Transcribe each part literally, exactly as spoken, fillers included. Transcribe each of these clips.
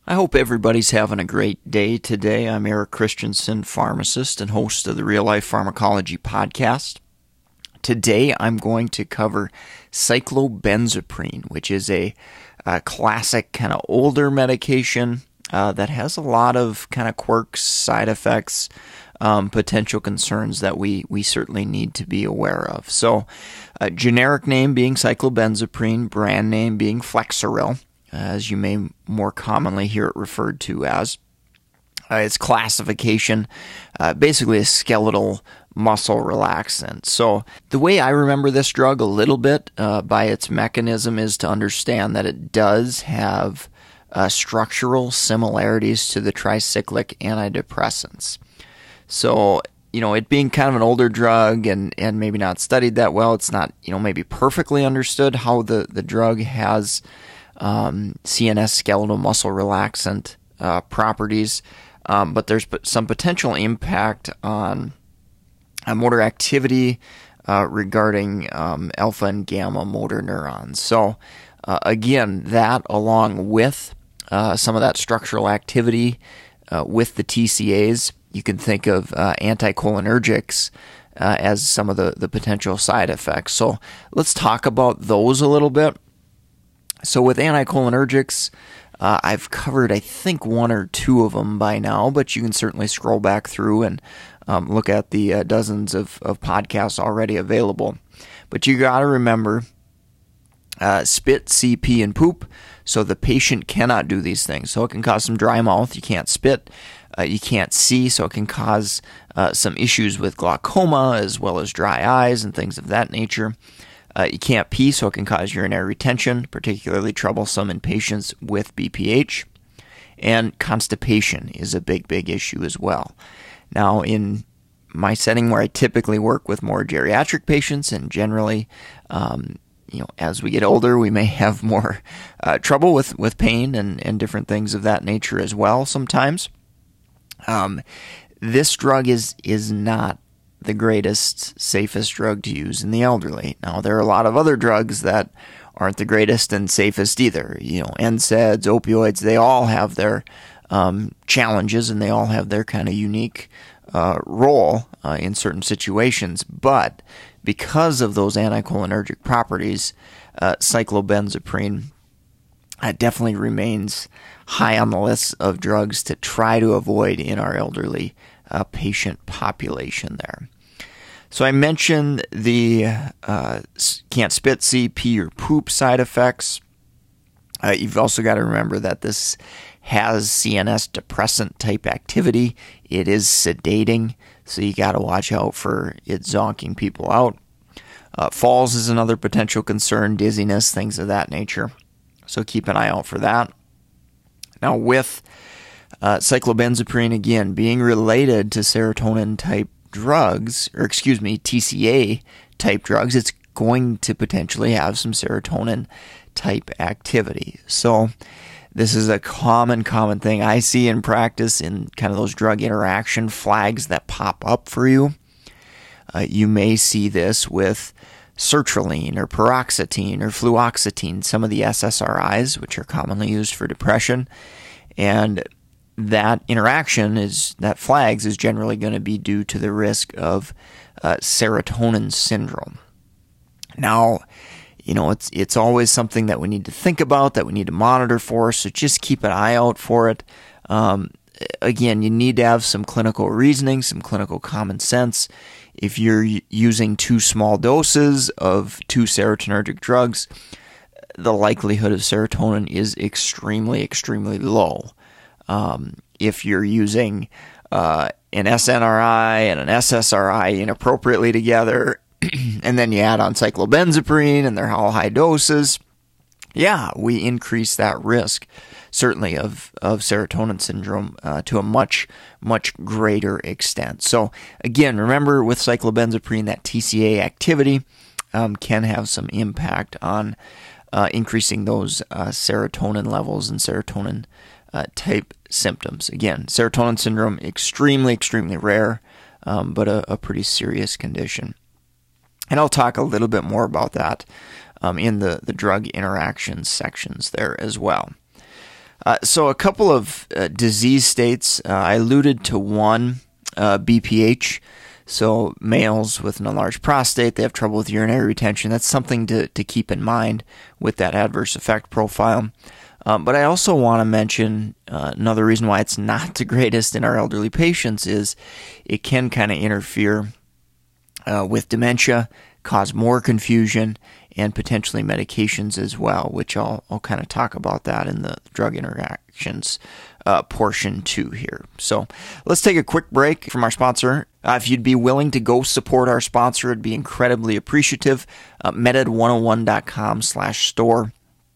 I hope everybody's having a great day today. I'm Eric Christensen, pharmacist and host of the Real Life Pharmacology podcast. Today I'm going to cover cyclobenzaprine, which is a, a classic kind of older medication uh, that has a lot of kind of quirks, side effects, um, potential concerns that we, we certainly need to be aware of. So, uh, generic name being cyclobenzaprine, brand name being Flexeril, as you may more commonly hear it referred to as. Uh, its classification, uh, basically a skeletal muscle relaxant. So the way I remember this drug a little bit uh, by its mechanism is to understand that it does have uh, structural similarities to the tricyclic antidepressants. So, you know, it being kind of an older drug and, and maybe not studied that well, it's not, you know, maybe perfectly understood how the, the drug has Um, C N S skeletal muscle relaxant uh, properties, um, but there's some potential impact on uh, motor activity uh, regarding um, alpha and gamma motor neurons. So uh, again, that along with uh, some of that structural activity uh, with the T C As, you can think of uh, anticholinergics uh, as some of the, the potential side effects. So let's talk about those a little bit. So with anticholinergics, uh, I've covered, I think, one or two of them by now, but you can certainly scroll back through and um, look at the uh, dozens of, of podcasts already available. But you got to remember, uh, spit, C P, and poop. So the patient cannot do these things. So it can cause some dry mouth. You can't spit. Uh, you can't see. So it can cause uh, some issues with glaucoma as well as dry eyes and things of that nature. Uh, you can't pee, so it can cause urinary retention, particularly troublesome in patients with B P H. And constipation is a big, big issue as well. Now, in my setting where I typically work with more geriatric patients, and generally, um, you know, as we get older, we may have more uh, trouble with, with pain and, and different things of that nature as well sometimes. Um, this drug is is not the greatest, safest drug to use in the elderly. Now, there are a lot of other drugs that aren't the greatest and safest either. You know, N SAIDs, opioids, they all have their um, challenges and they all have their kind of unique uh, role uh, in certain situations. But because of those anticholinergic properties, uh, cyclobenzaprine uh, definitely remains high on the list of drugs to try to avoid in our elderly uh, patient population there. So I mentioned the uh, can't spit, see, pee, or poop side effects. Uh, you've also got to remember that this has C N S depressant type activity. It is sedating, so you got to watch out for it zonking people out. Uh, falls is another potential concern, dizziness, things of that nature. So keep an eye out for that. Now with uh, cyclobenzaprine, again, being related to serotonin type drugs, or excuse me, T C A type drugs, it's going to potentially have some serotonin type activity. So this is a common, common thing I see in practice in kind of those drug interaction flags that pop up for you. Uh, you may see this with sertraline or paroxetine or fluoxetine, some of the S S R Is, which are commonly used for depression. And that interaction is, that flags is generally going to be due to the risk of uh, serotonin syndrome. Now, you know, it's it's always something that we need to think about, that we need to monitor for, so just keep an eye out for it. Um, again, you need to have some clinical reasoning, some clinical common sense. If you're using two small doses of two serotonergic drugs, the likelihood of serotonin is extremely, extremely low. Um, if you're using uh, an S N R I and an S S R I inappropriately together, and then you add on cyclobenzaprine and they're all high doses, yeah, we increase that risk, certainly, of, of serotonin syndrome uh, to a much, much greater extent. So again, remember with cyclobenzaprine, that T C A activity um, can have some impact on uh, increasing those uh, serotonin levels and serotonin uh, type symptoms. Again, serotonin syndrome, extremely, extremely rare, um, but a, a pretty serious condition. And I'll talk a little bit more about that um, in the, the drug interaction sections there as well. Uh, so a couple of uh, disease states. Uh, I alluded to one, uh, B P H. So males with an enlarged prostate, they have trouble with urinary retention. That's something to, to keep in mind with that adverse effect profile. Um, but I also want to mention uh, another reason why it's not the greatest in our elderly patients is it can kind of interfere uh, with dementia, cause more confusion, and potentially medications as well, which I'll, I'll kind of talk about that in the drug interactions uh, portion two here. So let's take a quick break from our sponsor. Uh, if you'd be willing to go support our sponsor, it'd be incredibly appreciative. Uh, meded one oh one dot com slash store.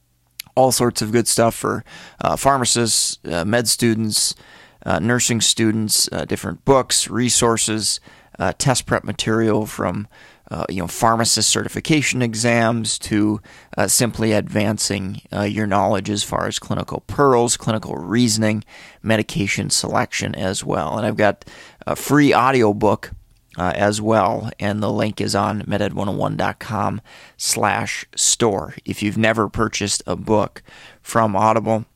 All sorts of good stuff for uh, pharmacists, uh, med students, uh, nursing students, uh, different books, resources, uh, test prep material from uh, you know pharmacist certification exams to uh, simply advancing uh, your knowledge as far as clinical pearls, clinical reasoning, medication selection as well. And I've got a free audiobook Uh, as well, and the link is on meded one oh one dot com slash store. If you've never purchased a book from Audible,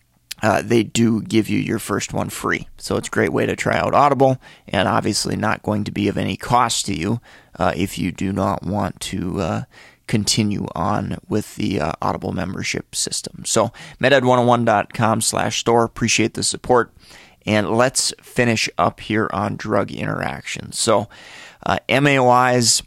uh, they do give you your first one free. So it's a great way to try out Audible, and obviously not going to be of any cost to you uh, if you do not want to uh, continue on with the uh, Audible membership system. So meded one oh one dot com slash store. Appreciate the support. And let's finish up here on drug interactions. So uh, M A O Is,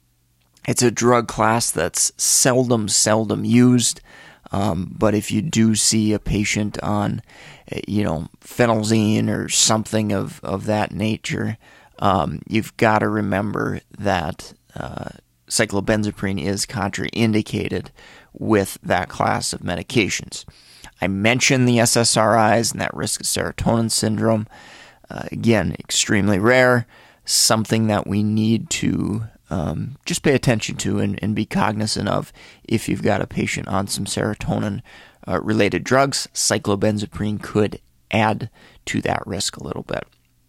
it's a drug class that's seldom, seldom used. Um, but if you do see a patient on, you know, phenelzine or something of, of that nature, um, you've got to remember that uh, cyclobenzaprine is contraindicated with that class of medications. I mentioned the S S R Is and that risk of serotonin syndrome. Uh, again, extremely rare, something that we need to um, just pay attention to and, and be cognizant of if you've got a patient on some serotonin-related uh, drugs. Cyclobenzaprine could add to that risk a little bit.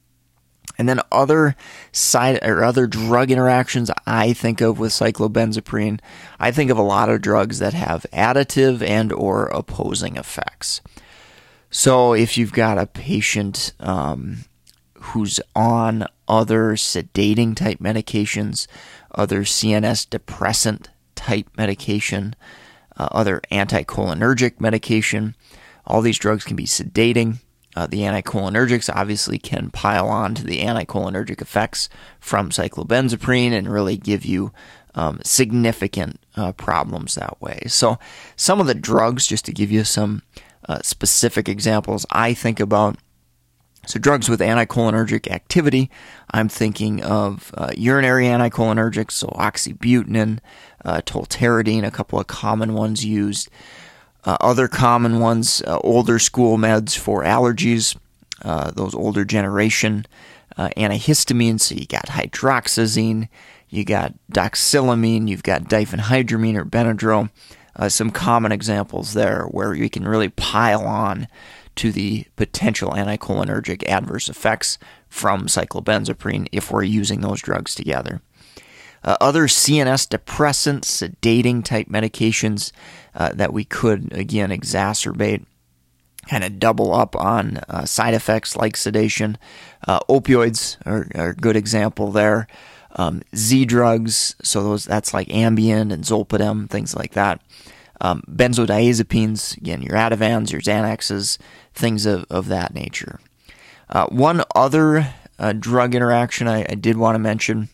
And then other side or other drug interactions I think of with cyclobenzaprine, I think of a lot of drugs that have additive and or opposing effects. So if you've got a patient um, who's on other sedating type medications, other C N S depressant type medication, uh, other anticholinergic medication, all these drugs can be sedating. Uh, the anticholinergics obviously can pile on to the anticholinergic effects from cyclobenzaprine and really give you um, significant uh, problems that way. So some of the drugs, just to give you some uh, specific examples I think about, so drugs with anticholinergic activity, I'm thinking of uh, urinary anticholinergics, so oxybutynin, uh, tolterodine, a couple of common ones used. Uh, other common ones, uh, older school meds for allergies, uh, those older generation uh, antihistamines. So you got hydroxyzine, you got doxylamine, you've got diphenhydramine or Benadryl. Uh, some common examples there where you can really pile on to the potential anticholinergic adverse effects from cyclobenzaprine if we're using those drugs together. Uh, other C N S depressant, sedating type medications uh, that we could, again, exacerbate, kind of double up on uh, side effects like sedation. Uh, opioids are, are a good example there. Um, Z drugs, so those that's like Ambien and Zolpidem, things like that. Um, benzodiazepines, again, your Ativans, your Xanaxes, things of, of that nature. Uh, one other uh, drug interaction I, I did want to mention,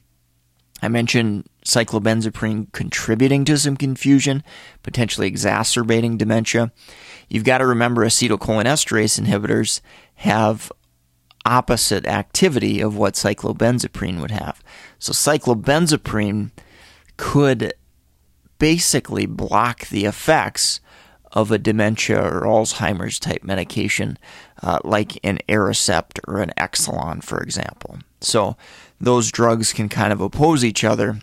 I mentioned cyclobenzaprine contributing to some confusion, potentially exacerbating dementia. You've got to remember acetylcholinesterase inhibitors have opposite activity of what cyclobenzaprine would have. So cyclobenzaprine could basically block the effects of a dementia or Alzheimer's type medication uh, like an Aricept or an Exelon, for example. So those drugs can kind of oppose each other,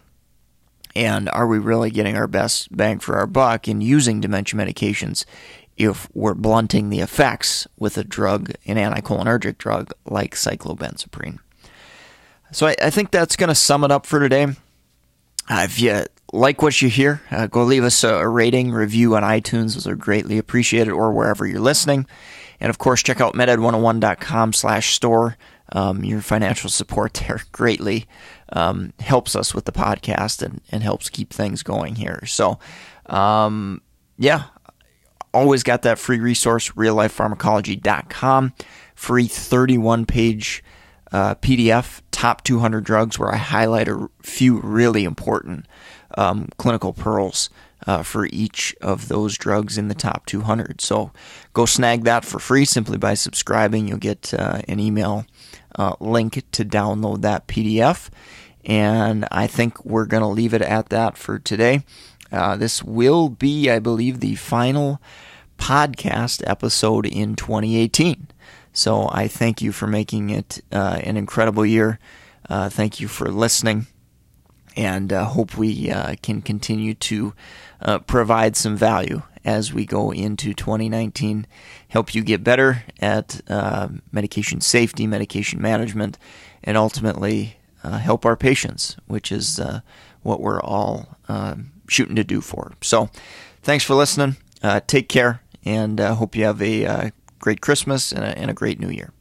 and are we really getting our best bang for our buck in using dementia medications if we're blunting the effects with a drug, an anticholinergic drug like cyclobenzaprine? So I, I think that's going to sum it up for today. Uh, if you like what you hear, uh, go leave us a, a rating, review on iTunes. Those are greatly appreciated, or wherever you're listening. And of course, check out meded one oh one dot com slash store. Um, your financial support there greatly um, helps us with the podcast and, and helps keep things going here. So, um, yeah, always got that free resource, real life pharmacology dot com. Free thirty-one page uh, P D F, top two hundred drugs, where I highlight a few really important um, clinical pearls uh, for each of those drugs in the top two hundred. So go snag that for free simply by subscribing. You'll get uh, an email uh, link to download that P D F. And I think we're going to leave it at that for today. Uh, this will be, I believe, the final podcast episode in twenty eighteen. So I thank you for making it uh, an incredible year. Uh, thank you for listening, and uh, hope we uh, can continue to uh, provide some value as we go into twenty nineteen, help you get better at uh, medication safety, medication management, and ultimately uh, help our patients, which is uh, what we're all uh, shooting to do for. So thanks for listening. Uh, take care, and uh, hope you have a uh, great Christmas and a, and a great New Year.